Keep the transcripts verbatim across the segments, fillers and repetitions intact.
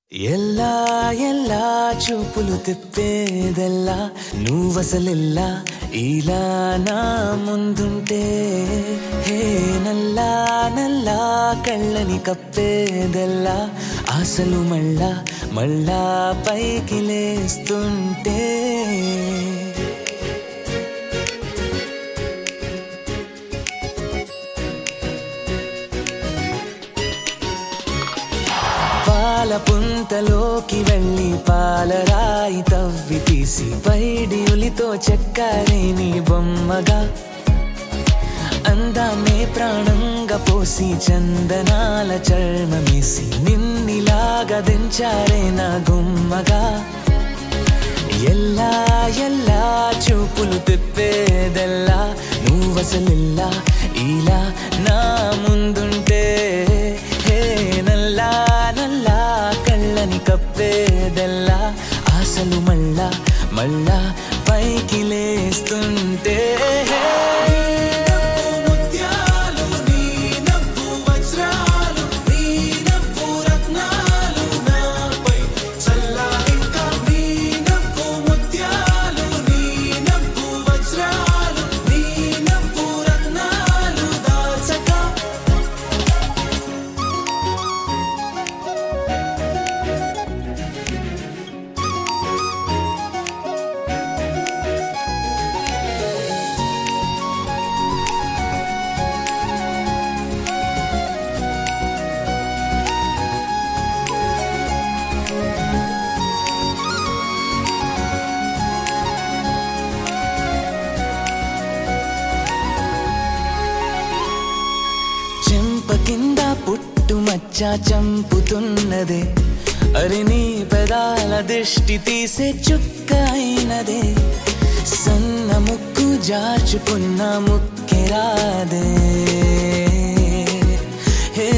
ಎಲ್ಲಾ ಎಲ್ಲಾ చూపులు తిప్పేదెల్లా నువ్వసలెల్లా ఇలా నా ముందుంటే హే నల్లా నల్లా కళ్ళని కప్పేదెల్లా ఆశలు మళ్ళా మళ్ళా పైకి లేస్తుంటే పాల పుంతలోకి వెళ్ళి పాలరాయి తవ్వి తీసి పైడి ఉలితో చెక్కారే నీ బొమ్మగా అందామే ప్రాణంగా పోసి చందనాల చర్మమేసి నిన్నిలాగా దించారే నా గుమ్మగా ఎల్లా ఎల్లా చూపులు తిప్పేదెల్లా నువ్వసలెల్లా ఇలా నా ముందుంటే హే నల్లా నల్లా కళ్ళని కప్పేదెల్లా ఆశలు మళ్ళా మళ్ళా పైకి లేస్తుంటే కింద పుట్టు మచ్చ చంపుతున్నదే అరి నీ పెదాల దృష్టి తీసే చుక్క అయినదే సన్న ముక్కు జాచుకున్న ముక్కెరాదే హే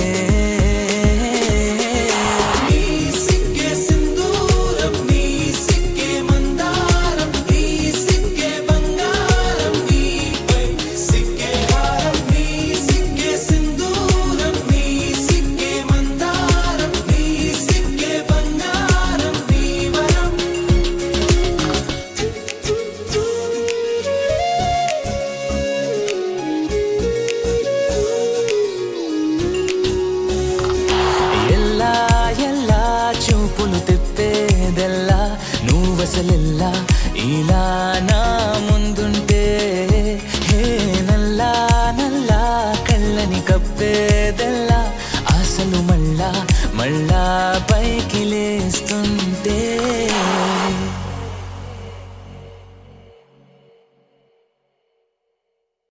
చూపులు తిప్పేదెల్లా నువ్వసలెల్లా ఇలా నా ముందుంటే హే నల్లా నల్లా కళ్ళని కప్పేదెల్లా ఆశలు మళ్ళా మళ్ళా పైకి లేస్తుంది.